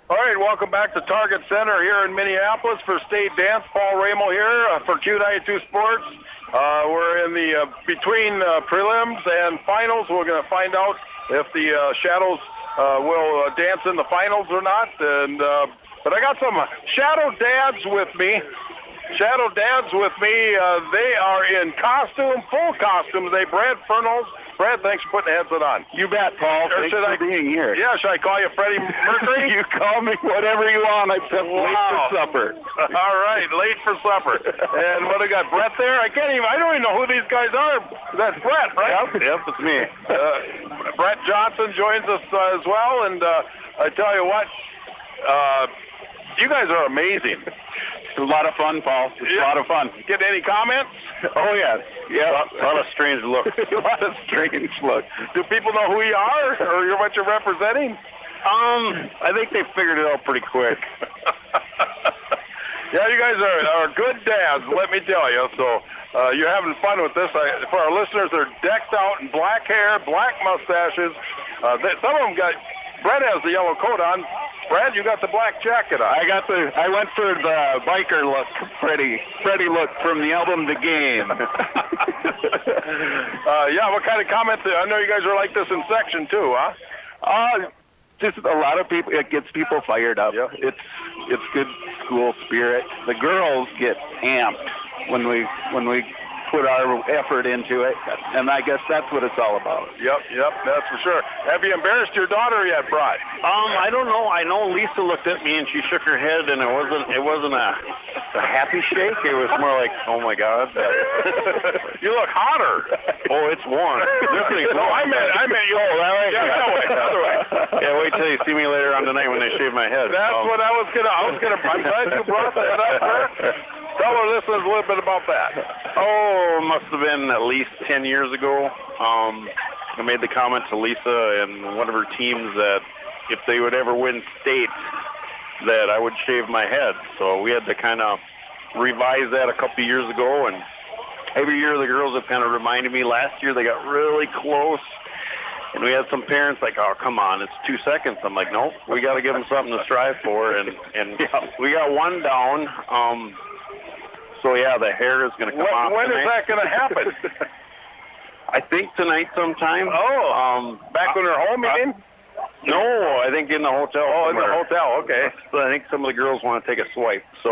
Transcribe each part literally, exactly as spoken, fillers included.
All right, welcome back to Target Center here in Minneapolis for State Dance. Paul Ramel here uh, for Q ninety-two Sports. Uh, we're in the uh, between uh, prelims and finals. We're going to find out if the uh, Shadows uh, will uh, dance in the finals or not. And uh, but I got some Shadow Dads with me. Shadow Dads with me. Uh, they are in costume, full costume. They Brad Fernals. Brad, thanks for putting the headset on. You bet, Paul. Or Thanks should for I, being here. Yeah, should I call you Freddie Mercury? You call me whatever you want. I'm just Wow. late for supper. All right, late for supper. And what, I got Brett there? I can't even, I don't even know who these guys are. That's Brett, right? Yep, yep, it's me. Uh, Brett Johnson joins us uh, as well. And uh, I tell you what, uh, you guys are amazing. It's a lot of fun, Paul. It's Yeah. a lot of fun. Get any comments? Oh, yes. Yeah. A lot of strange looks. a lot of strange looks. Do people know who you are or you're what you're representing? Um, I think they figured it out pretty quick. Yeah, you guys are, are good dads, let me tell you. So uh, you're having fun with this. I, for our listeners, they're decked out in black hair, black mustaches. Uh, they, some of them got, Brett has the yellow coat on. Brad, you got the black jacket on. I got the. I went for the biker look, Freddie. Freddie look from the album The Game. uh, yeah, what kind of comments? I know you guys are like this in section too, huh? Uh, just a lot of people. It gets people fired up. Yeah. It's it's good school spirit. The girls get amped when we when we put our effort into it, and I guess that's what it's all about. Yep, yep, that's for sure. Have you embarrassed your daughter yet, Brad? Um, I don't know. I know Lisa looked at me and she shook her head, and it wasn't it wasn't a, a happy shake. It was more like, oh my God. You look hotter. Oh, it's warm. No, I meant I meant you. Oh, that way. Yeah, that way. That way. Yeah, wait till you see me later on tonight when they shave my head. That's Um, what I was gonna. I was gonna. I'm glad you brought that up, sir. Tell our listeners a little bit about that. Oh, it must have been at least ten years ago. Um, I made the comment to Lisa and one of her teams that if they would ever win state, that I would shave my head. So we had to kind of revise that a couple of years ago, and every year the girls have kind of reminded me. Last year they got really close, and we had some parents like, oh, come on, it's two seconds. I'm like, nope, we got to give them something to strive for, and, and yeah, we got one down. Um, so, yeah, the hair is going to come When, off when tonight. is that going to happen? I think tonight sometime. Oh, um, back when they're home, you uh, mean? No, I think in the hotel. Oh, in the somewhere. hotel. Okay. So I think some of the girls want to take a swipe. So,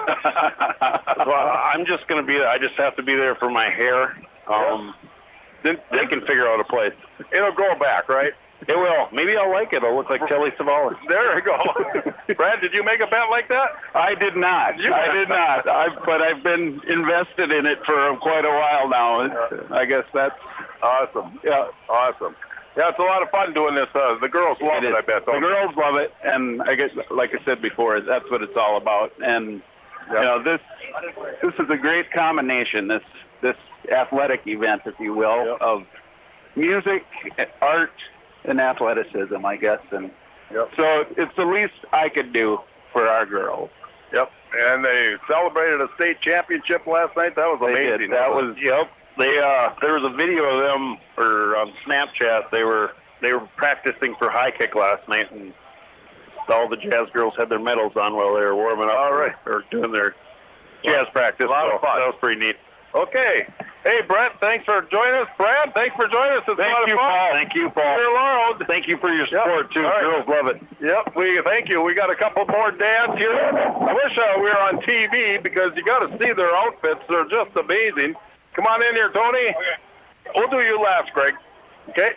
so I'm just going to be there. I just have to be there for my hair. Um, then they can figure out a place. It'll grow back, right? It will. Maybe I'll like it. I'll look like Telly Savalas. There you go. Brad, did you make a bet like that? I did not. You- I did not. I've, but I've been invested in it for quite a while now. It's, I guess that's Awesome. yeah. Awesome. Yeah, it's a lot of fun doing this. Uh, the girls love it, is. I bet. The don't they? girls love it, and I guess, like I said before, that's what it's all about. And Yeah. you know, this this is a great combination. This this athletic event, if you will, Yep. of music, art, and athleticism, I guess. And Yep. so it's the least I could do for our girls. Yep. And they celebrated a state championship last night. That was They amazing. did. That was Yep. They uh, there was a video of them or on Snapchat. They were they were practicing for high kick last night, and all the jazz girls had their medals on while they were warming up. All right. Or doing their jazz practice. A lot of So fun. That was pretty neat. Okay. Hey, Brett, thanks for joining us. Brad, thanks for joining us. It's a lot Thank of you, fun. Paul. Thank you, Paul. Here, Laurel. Thank you for your support too. All right. Girls love it. Yep, we thank you. We got a couple more dads here. I wish uh, we were on T V because you got to see their outfits. They're just amazing. Come on in here, Tony. Okay. We'll do you last, Greg. Okay.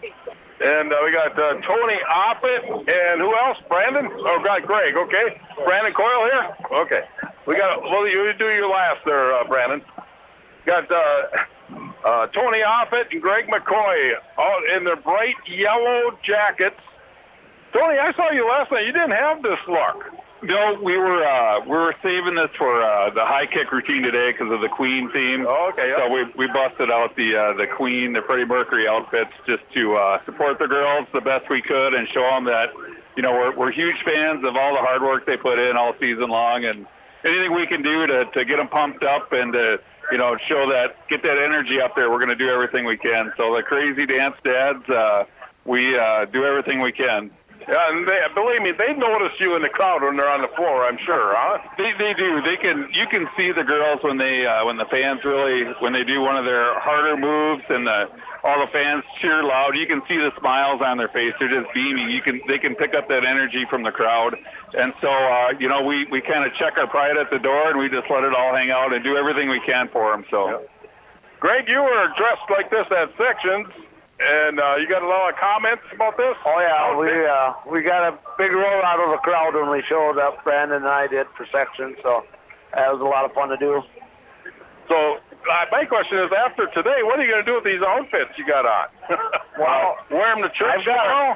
And uh, we got uh, Tony Oppett and who else? Brandon? Oh, got Greg. Okay. Brandon Coyle here. Okay. We got. Well, you do your last there, uh, Brandon. Got uh, uh, Tony Oppett and Greg McCoy all in their bright yellow jackets. Tony, I saw you last night. You didn't have this look. No, we were uh, we were saving this for uh, the high kick routine today because of the Queen theme. Oh, okay. Yeah. So we we busted out the uh, the Queen, the Freddie Mercury outfits just to uh, support the girls the best we could and show them that you know we're we're huge fans of all the hard work they put in all season long, and anything we can do to to get them pumped up and to you know show that get that energy up there. We're going to do everything we can. So the Crazy Dance Dads, uh, we uh, do everything we can. Yeah, and they, believe me, they notice you in the crowd when they're on the floor, I'm sure, huh? They, they do. They can. You can see the girls when they uh, when the fans really when they do one of their harder moves and the all the fans cheer loud. You can see the smiles on their face. They're just beaming. You can they can pick up that energy from the crowd. And so uh, you know we, we kind of check our pride at the door and we just let it all hang out and do everything we can for them. So, yeah. Greg, you were dressed like this at sections. And uh, you got a lot of comments about this? Oh, yeah. We uh, we got a big roll out of the crowd when we showed up, Brandon and I did, for sections. So that was a lot of fun to do. So uh, my question is, after today, what are you going to do with these outfits you got on? Well, wear them to church I've got tomorrow?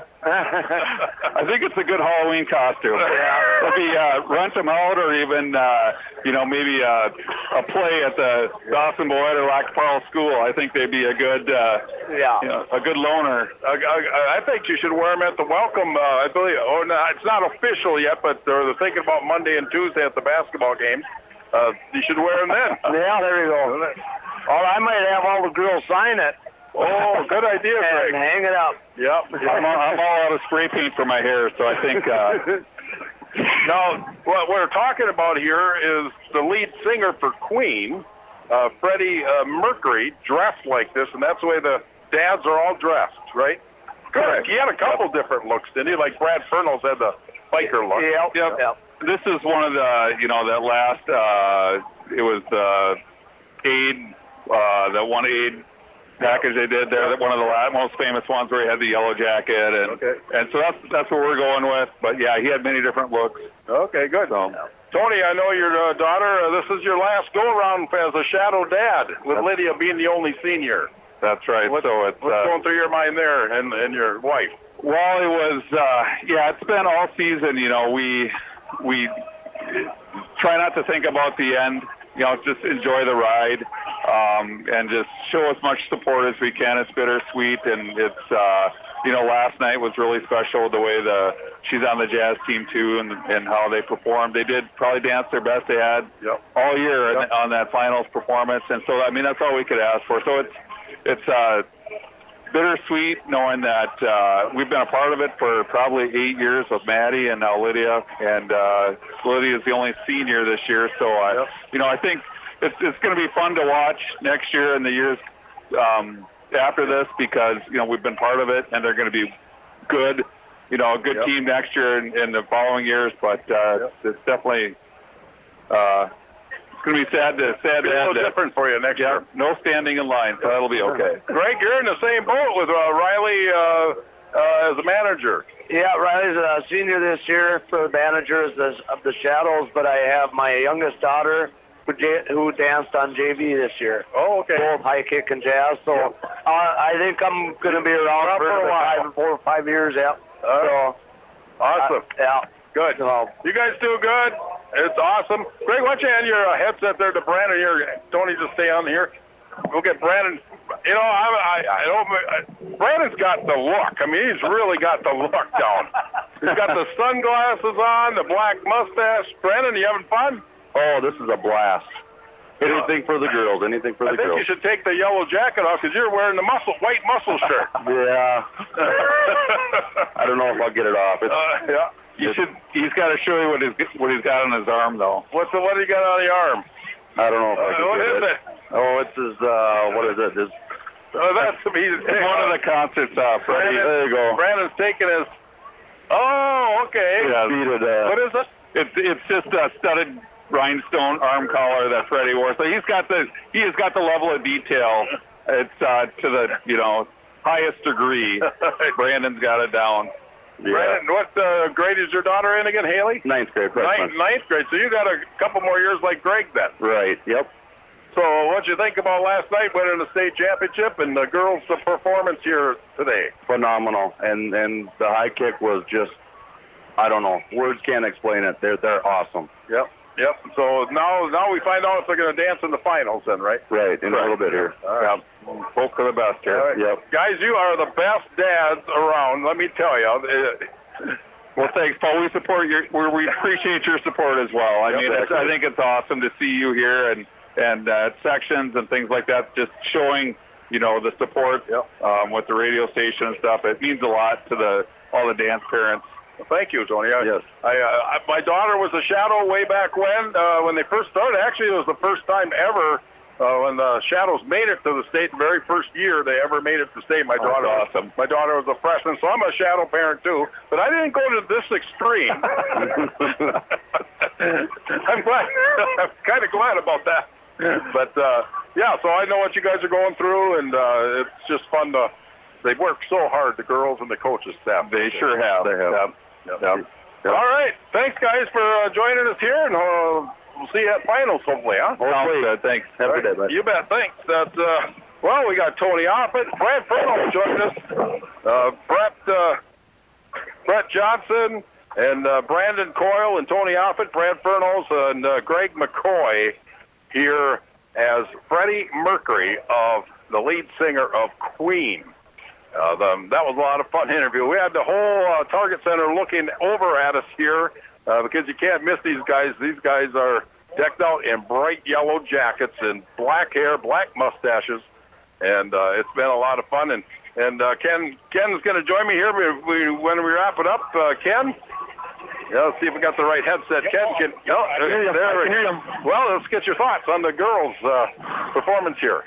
I think it's a good Halloween costume. Yeah. Maybe uh, rent them out, or even uh, you know maybe uh, a play at the Dawson Beloit or Lac Parle School. I think they'd be a good uh, yeah you know, a good loner. I, I, I think you should wear them at the welcome. Uh, I believe, or not, it's not official yet, but they're, they're thinking about Monday and Tuesday at the basketball games. Uh, you should wear them then. Yeah, there you go. Or I might have all the girls sign it. Oh, good idea, and Greg. hang it up. Yep. I'm all, I'm all out of spray paint for my hair, so I think. Uh, Now, what we're talking about here is the lead singer for Queen, uh, Freddie uh, Mercury, dressed like this, and that's the way the dads are all dressed, right? Correct. He had a couple different looks, didn't he? Like Brad Fernals had the biker look. Yep. Yep. Yep. This is one of the, you know, that last, uh, it was uh, aid, uh, that one aid package they did there, that one of the last, most famous ones where he had the yellow jacket, and Okay. and so that's that's what we're going with. But yeah, he had many different looks. Okay, good. So, Tony, I know your uh, daughter, uh, this is your last go-around as a shadow dad, with Lydia being the only senior. that's right. What, so it's what's uh, going through your mind there, and, and your wife? Well, it was, uh, yeah, it's been all season, you know, we, we try not to think about the end, you know, just enjoy the ride, um, and just show as much support as we can. It's bittersweet, and it's, uh, you know, last night was really special, the way the, she's on the jazz team too, and, and how they performed. They did probably dance their best they had Yep. all year Yep. on that finals performance, and so, I mean, that's all we could ask for. So it's, it's, uh, bittersweet knowing that uh, we've been a part of it for probably eight years with Maddie and now Lydia, and uh, Lydia is the only senior this year. So I, Yep. you know, I think it's it's going to be fun to watch next year and the years um, after this, because you know we've been part of it, and they're going to be good, you know, a good Yep. team next year and in the following years. But uh, Yep. it's definitely uh, it's going to be sad to sad It's to a end little it. different for you next Yeah, year. no standing in line, so that'll be okay. Greg, you're in the same boat with uh, Riley uh, uh, as a manager. Yeah, Riley's a senior this year for the managers of the Shadows, but I have my youngest daughter who, j- who danced on J V this year. Oh, okay. Both high kick and jazz. So uh, I think I'm going to be around Around for, for a while. five, four or five years. Yeah. Uh, so Awesome. uh, yeah. Good. So, You guys do good. It's awesome. Greg, why don't you hand your uh, headset there to Brandon here? Tony, just stay on here. We'll get Brandon. You know, I, I, I don't. I, Brandon's got the look. I mean, he's really got the look down. He's got the sunglasses on, the black mustache. Brandon, you having fun? Oh, this is a blast. Anything for the girls. Anything for I the think girls. you should take the yellow jacket off because you're wearing the muscle, white muscle shirt. Yeah. I don't know if I'll get it off. It's, Uh, yeah. You should. He's got to show you what he's what he's got on his arm, though. What's the, what do you got on the arm? I don't know if I Uh, can what get is it. it? Oh, it's his, uh, what is it? His, Oh, that's he's, It's one of the concerts, uh, Freddie. Brandon, there you go. Brandon's taking his. Oh, okay. Yeah. Beaded, uh, What is it? It's it's just a studded rhinestone arm collar that Freddie wore. So he's got the he has got the level of detail. It's uh, to the you know highest degree. Brandon's got it down. yeah. Brandon, what uh, grade is your daughter in again, Haley? Ninth grade freshman. Ninth, ninth grade. So you got a couple more years like Greg then. Right, yep. So what'd you think about last night winning the state championship and the girls' performance here today? Phenomenal. And and the high kick was just, I don't know. Words can't explain it. They're, they're awesome. Yep. Yep. So now now we find out if they're going to dance in the finals then, right? Right, in a little bit here. All right. Yep. Hope for the best here. All right. Yep. Guys, you are the best dads around, let me tell you. Uh, Well, thanks, Paul. We support your. We we appreciate your support as well. I Yep, mean, it's, I think it's awesome to see you here and and uh, sections and things like that. Just showing, you know, the support Yep. um, with the radio station and stuff. It means a lot to the all the dance parents Thank you, Tony. I, Yes. I, uh, I, my daughter was a shadow way back when, uh, when they first started. Actually, it was the first time ever uh, when the Shadows made it to the state. The very first year they ever made it to state. My Oh, daughter, awesome. my daughter was a freshman, so I'm a shadow parent too. But I didn't go to this extreme. I'm glad. I'm kind of glad about that. But uh, yeah, so I know what you guys are going through, and uh, it's just fun to. They've worked so hard, the girls and the coaches staff. They sure have. They have. Yep. Yep. Yep. Yep. All right. Thanks, guys, for uh, joining us here, and uh, we'll see you at finals, hopefully, huh? Hopefully. Sounds good. Thanks. Have a All good day, right. bud. You bet. Thanks. That's, uh, well, we got Tony Offit, Brad Furlong joined us, uh, Brett, uh, Brett Johnson, and uh, Brandon Coyle, and Tony Offit, Brad Furnos, and uh, Greg McCoy here as Freddie Mercury, of the lead singer of Queen. Uh, the, that was a lot of fun interview. We had the whole uh, Target Center looking over at us here uh, because you can't miss these guys. These guys are decked out in bright yellow jackets and black hair, black mustaches, and uh, it's been a lot of fun. And and uh, Ken Ken's going to join me here we, we, when we wrap it up. Uh, Ken, yeah, let's see if we got the right headset. Ken, can oh, I can hear you. there I we- can hear you. Well, let's get your thoughts on the girls' uh, performance here.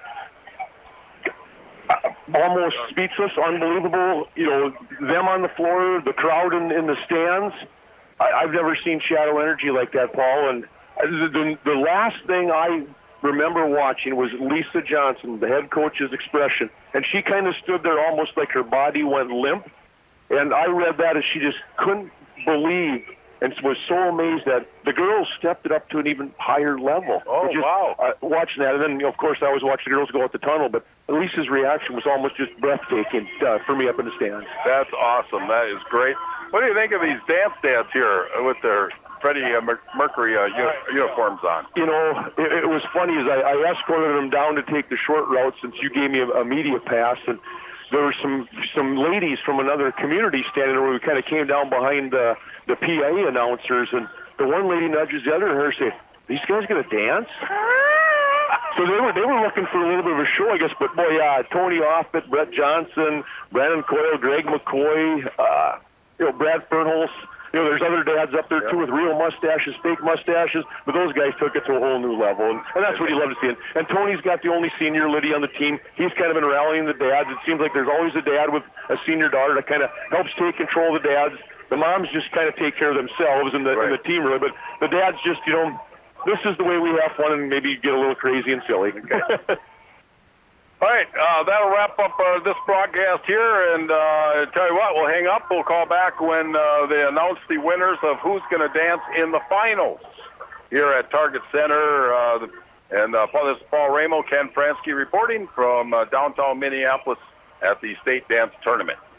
Almost speechless, unbelievable. You know, them on the floor, the crowd in, in the stands. I, I've never seen Shadow Energy like that, Paul. And the, the, the last thing I remember watching was Lisa Johnson, the head coach's expression. And she kind of stood there almost like her body went limp. And I read that as she just couldn't believe and was so amazed that the girls stepped it up to an even higher level. Oh, Just, wow. Uh, watching that, and then, of course, I was watching the girls go out the tunnel, but Lisa's reaction was almost just breathtaking uh, for me up in the stands. That's awesome. That is great. What do you think of these dance dads here with their Freddie uh, Mer- Mercury uh, uni- uniforms on? You know, it, it was funny as I, I escorted them down to take the short route since you gave me a, a media pass, and there were some some ladies from another community standing there where we kind of came down behind the, the P A announcers, and the one lady nudges the other and her say, "These guys going to dance?" So they were they were looking for a little bit of a show, I guess. But boy, yeah, Tony Offit, Brett Johnson, Brandon Coyle, Greg McCoy, uh, you know, Brad Fernholz. You know, there's other dads up there, too, with real mustaches, fake mustaches, but those guys took it to a whole new level, and, and that's what you love to see. And, and Tony's got the only senior Liddy on the team. He's kind of been rallying the dads. It seems like there's always a dad with a senior daughter that kind of helps take control of the dads. The moms just kind of take care of themselves and the, Right. and the team, really, but the dads just, you know, this is the way we have fun and maybe get a little crazy and silly. All right, uh, that'll wrap up uh, this broadcast here, and uh, tell you what, we'll hang up. We'll call back when uh, they announce the winners of who's going to dance in the finals here at Target Center. Uh, and uh, this is Paul Ramo, Ken Fransky reporting from uh, downtown Minneapolis at the state dance tournament.